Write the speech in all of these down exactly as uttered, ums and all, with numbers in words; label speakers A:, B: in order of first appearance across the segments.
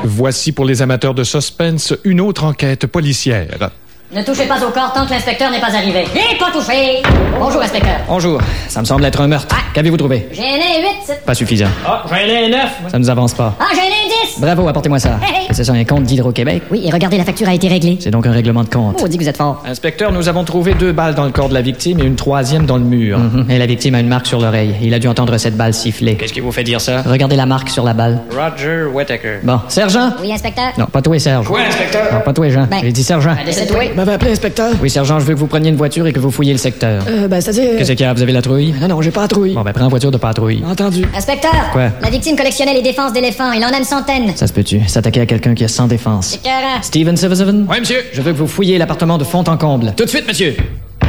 A: Voici pour les amateurs de suspense une autre enquête policière.
B: Ne touchez pas au corps tant que l'inspecteur n'est pas arrivé. Il est pas touché! Bonjour, inspecteur.
C: Bonjour. Ça me semble être un meurtre.
B: Ah.
C: Qu'avez-vous trouvé?
B: J'ai un nez huit.
C: Pas suffisant.
D: Ah, j'ai un nez neuf.
C: Ça nous avance pas.
B: Ah, j'ai un nez dix.
C: Bravo, apportez-moi ça.
B: Hey, hey.
C: C'est ça, un compte d'Hydro-Québec?
B: Oui, et regardez, la facture a été réglée.
C: C'est donc un règlement de compte.
B: Oh, on dit que vous êtes fort.
C: Inspecteur, nous avons trouvé deux balles dans le corps de la victime et une troisième dans le mur. Mm-hmm. Et la victime a une marque sur l'oreille. Il a dû entendre cette balle siffler.
D: Qu'est-ce qui vous fait dire ça?
C: Regardez la marque sur la balle.
D: Roger Whittaker.
C: Bon, sergent?
B: Oui, inspecteur?
C: Non, pas toi, Serge.
D: Quoi, inspecteur?
C: Non, pas toi, Jean.
B: Ben.
C: J'ai dit sergent.
B: Ben, c'est toi.
E: Vous m'avez appelé, inspecteur?
C: Oui, sergent, je veux que vous preniez une voiture et que vous fouilliez le secteur.
E: Euh, ben, c'est-à-dire...
C: Qu'est-ce qu'il y a? Vous avez la trouille?
E: Non, non, j'ai pas la trouille.
C: Bon, ben, prends la voiture de patrouille.
E: Entendu.
B: Inspecteur!
C: Quoi?
B: La victime collectionnait les défenses d'éléphants. Il en a une centaine.
C: Ça se peut-tu? S'attaquer à quelqu'un qui a sans défense.
B: C'est carré.
C: Steven Seven?
D: Oui, monsieur.
C: Je veux que vous fouilliez l'appartement de fond en comble.
D: Tout de suite, monsieur.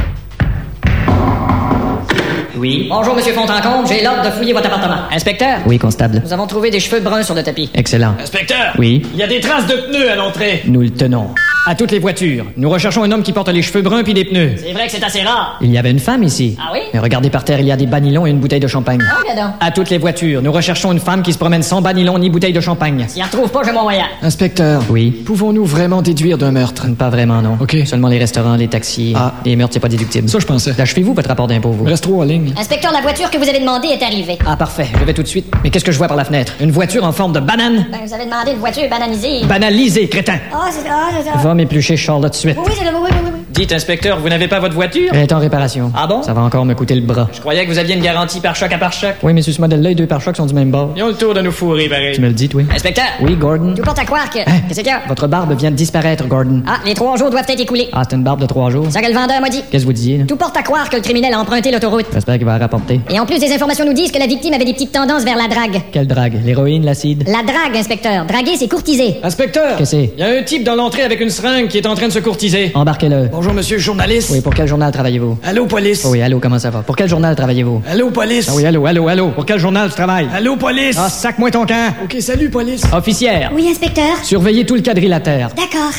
C: Oui.
B: Bonjour, monsieur Fontencombe. J'ai l'ordre de fouiller votre appartement. Inspecteur?
C: Oui, constable.
B: Nous avons trouvé des cheveux bruns sur le tapis.
C: Excellent.
D: Inspecteur.
C: Oui.
D: Il y a des traces de pneus à l'entrée.
C: Nous le tenons. À toutes les voitures. Nous recherchons un homme qui porte les cheveux bruns puis des pneus.
B: C'est vrai que c'est assez rare.
C: Il y avait une femme ici.
B: Ah oui?
C: Mais regardez par terre, il y a des bas nylons et une bouteille de champagne.
B: Ah, bien donc.
C: À toutes les voitures. Nous recherchons une femme qui se promène sans bas nylon ni bouteille de champagne.
B: S'il en retrouve pas, j'ai mon moyen.
E: Inspecteur.
C: Oui.
E: Pouvons-nous vraiment déduire d'un meurtre?
C: Pas vraiment, non.
E: OK.
C: Seulement les restaurants, les taxis.
E: Ah.
C: Les meurtres, c'est pas déductible.
E: Ça, je pensais.
C: Achevez-vous votre rapport d'impôt, vous.
E: Il reste trois lignes.
B: Inspecteur, la voiture que vous avez demandée est arrivée.
C: Ah, parfait. Je vais tout de suite. Mais qu'est-ce que je vois par la fenêtre? Une voiture en forme de banane?
B: Ben, vous avez demandé une voiture bananisée.
C: Banalisée, crétin!
B: Ah, c'est ça, c'est ça.
C: Va m'éplucher Charlotte de suite.
B: Oui, c'est le oui, oui, oui, oui.
D: Dites, inspecteur, vous n'avez pas votre voiture?
C: Elle est en réparation.
D: Ah bon?
C: Ça va encore me coûter le bras.
D: Je croyais que vous aviez une garantie par choc à par choc.
C: Oui, mais sur ce modèle-là, les deux pare-chocs sont du même bord.
D: Ils ont le tour de nous fourrer, pareil.
C: Tu me le dis, oui.
B: Inspecteur!
C: Oui, Gordon.
B: Tout porte à croire que...
C: Hein?
B: Qu'est-ce qu'il y a?
C: Votre barbe vient de disparaître, Gordon.
B: Ah, les trois jours doivent être écoulés.
C: Ah, c'est une barbe de trois jours.
B: C'est ça que le vendeur m'a dit.
C: Qu'est-ce que vous disiez, là?
B: Tout porte à croire que le criminel a emprunté l'autoroute.
C: J'espère qu'il va la rapporter.
B: Et en plus, des informations nous disent que la victime avait des petites tendances vers la drague.
C: Quelle drague? L'héroïne, l'acide?
B: La drague, inspecteur. Draguer, c'est courtiser.
D: Inspecteur!
C: Qu'est-ce que c'est?
D: Il y a un type dans l'entrée avec une seringue qui est en train de se courtiser.
C: Embarquez-le.
E: Bonjour, monsieur, journaliste.
C: Oui, pour quel journal travaillez-vous?
E: Allô, police.
C: Oh oui, allô, comment ça va? Pour quel journal travaillez-vous?
E: Allô, police.
C: Ah oui, allô, allô, allô. Pour quel journal tu travailles?
E: Allô, police.
C: Ah, sac-moi ton camp.
E: OK, salut, police.
C: Officière.
B: Oui, inspecteur.
C: Surveillez tout le quadrilatère.
B: D'accord.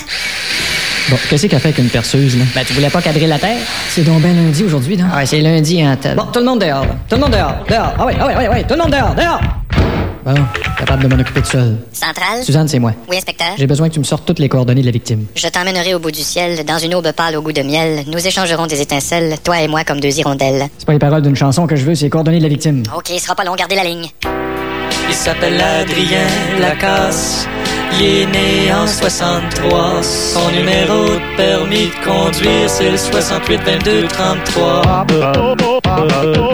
C: Bon, qu'est-ce qu'elle fait avec une perceuse, là?
B: Ben, tu voulais pas cadrer la terre?
C: C'est donc ben lundi aujourd'hui, non?
B: Ah, c'est lundi, hein, tel.
C: Bon, tout le monde dehors, là. Tout le monde dehors. Dehors. Ah oui, ah oui, ah oui, oui. Tout le monde dehors, dehors. Bon, capable de m'en occuper tout seul.
B: Centrale?
C: Suzanne, c'est moi.
B: Oui, inspecteur.
C: J'ai besoin que tu me sortes toutes les coordonnées de la victime.
B: Je t'emmènerai au bout du ciel, dans une aube pâle au goût de miel. Nous échangerons des étincelles, toi et moi comme deux hirondelles.
C: C'est pas les paroles d'une chanson que je veux, c'est les coordonnées de la victime.
B: Ok, sera pas long, gardez la ligne.
F: Il s'appelle Adrien Lacasse. Il est né en soixante-trois. Son numéro de permis de conduire, c'est le soixante-huit vingt-deux trente-trois.